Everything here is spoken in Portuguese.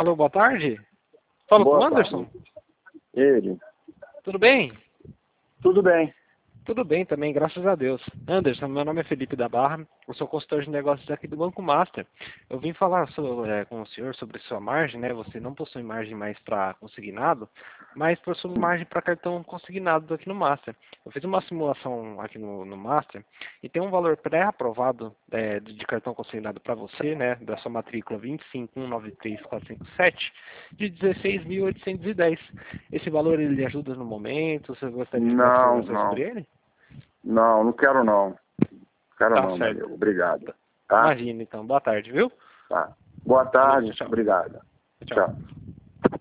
Alô, boa tarde. Fala com o Anderson? Ele. Tudo bem? Tudo bem. Tudo bem também, graças a Deus. Anderson, meu nome é Felipe da Barra, eu sou consultor de negócios aqui do Banco Master. Eu vim falar com o senhor sobre sua margem, né? Você não possui margem mais para consignado, mas possui margem para cartão consignado aqui no Master. Eu fiz uma simulação aqui no Master e tem um valor pré-aprovado de cartão consignado para você, né? Da sua matrícula 25193.457 de 16.810. Esse valor ele lhe ajuda no momento? Você gostaria de mais informações sobre ele? Não quero não. Quero Tá não, meu certo. amigo. Obrigado. Tá? Imagina, então. Boa tarde, viu? Tá. Boa tarde. Tchau. Obrigado. Tchau. Tchau.